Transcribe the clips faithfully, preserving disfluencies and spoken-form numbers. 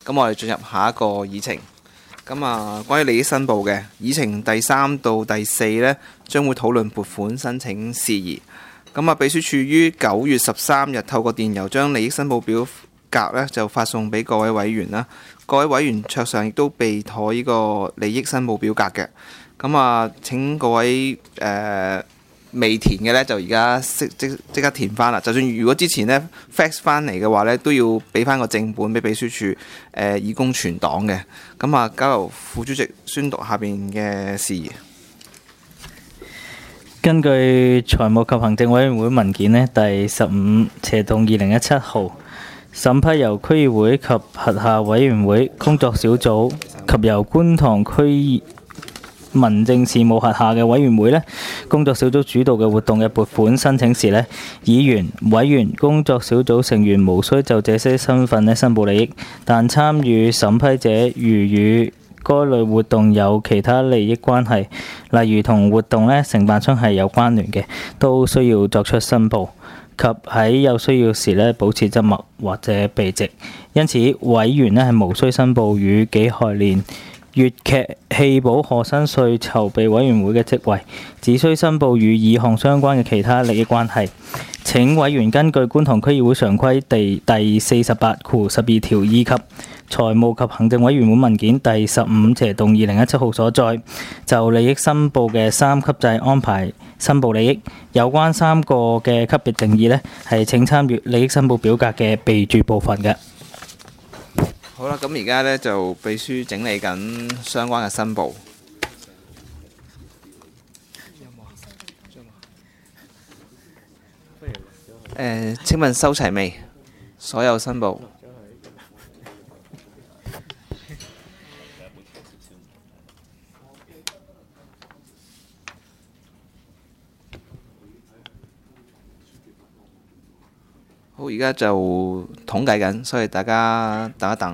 咁我哋進入下一個議程。咁啊，關於利益申報嘅議程第三到第四呢，將會討論撥款申請事宜。咁啊，秘書處於九月十三日透過電郵將利益申報表格呢就發送俾各位委員啦。各位委員桌上亦都備妥呢個利益申報表格嘅。咁啊，請各位誒、呃、未填嘅呢，就而家即即即刻填翻啦。就算如果之前呢 fax 翻嚟嘅話呢，都要俾翻個正本俾秘書處誒、呃、以供存檔嘅。咁啊，交由副主席宣讀下邊嘅事宜。 根據財務及行政委員會文件呢，第十五斜動二零一七號審批由區議會及轄下委員會工作小組及由觀塘區民政事務轄下嘅委員會呢工作小組主導嘅活動嘅撥款申請時呢，議員、委員、工作小組成員無需就這些身份呢申報利益，但參與審批者如與該類活動有其他利益關係，例如同活動呢承辦商係有關聯嘅，都需要作出申報。及喺有需要時咧保持緘默或者避席。因此，委員咧係無需申報與己亥年粵劇戲寶賀新歲籌備委員會嘅職位，只需申報與以項相關嘅其他利益關係。請委員根據觀塘區議會常規第第四十八括十二條以及財務及行政委員會文件第十五斜動二零一七號所在，就利益申報嘅三級制安排申報利益。有關三個嘅級別定義呢，係請參閱利益申報表格嘅備註部分嘅。 好啦，咁而家呢，就秘書整理緊相關嘅申報。誒，請問收齊未？所有申報。好，而家就統計緊，所以大家等一等。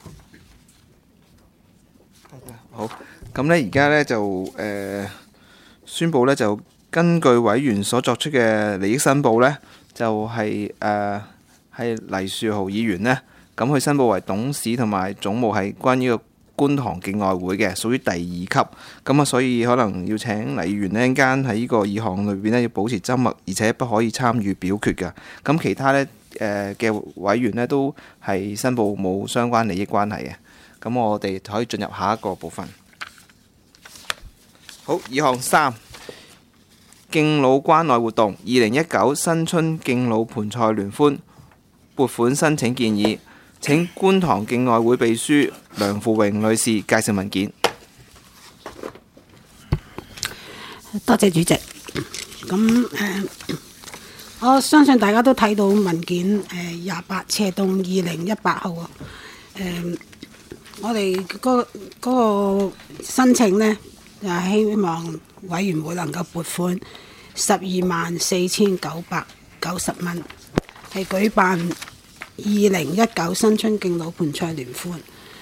好，咁呢而家呢就誒、呃、宣佈呢，就根據委員所作出嘅利益申報呢，就係誒係黎樹豪議員呢，咁佢申報為董事同埋總務係關於個觀塘競愛會嘅，屬於第二級。咁啊，所以可能要請黎議員呢間喺呢個議項裏邊呢要保持緘默，而且不可以參與表決嘅。咁其他呢誒嘅、呃、委員呢都係申報冇相關利益關係嘅。咁我哋可以進入下一個部分。好，議項三，敬老關愛活動二零一九新春敬老盆菜聯歡撥款申請建議。請觀塘競愛會秘書梁富榮女士介紹文件。 多謝主席。咁誒、呃，我相信大家都睇到文件誒廿八斜動二零一八號啊。誒、呃，我哋嗰嗰個申請呢，就係希望委員會能夠撥款十二萬四千九百九十蚊，係舉辦二零一九新春敬老盆菜聯歡。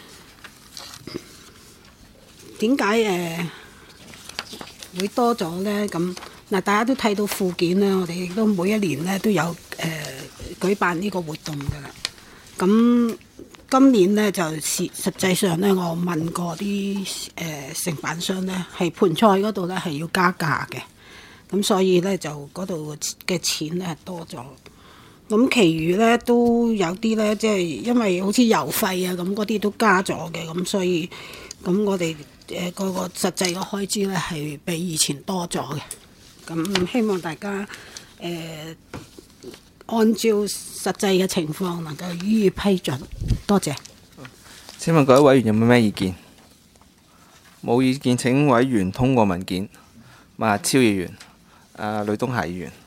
點解誒會多咗呢？咁嗱，大家都睇到附件啦，我哋亦都每一年咧都有誒、呃、舉辦呢個活動㗎啦。咁今年呢，就實實際上咧，我問過啲誒、呃、承辦商咧，係盆菜嗰度咧係要加價嘅。咁所以咧就嗰度嘅錢咧係多咗。咁，其餘咧都有啲咧，即係因為好似郵費啊，咁嗰啲都加咗嘅，咁所以咁我哋誒個個實際嘅開支咧係比以前多咗嘅。咁希望大家誒、呃、按照實際嘅情況能夠予以批准。多謝。 請問各位委員有冇咩意見？冇意見，請委員通過文件。馬超議員、誒呂東霞議員。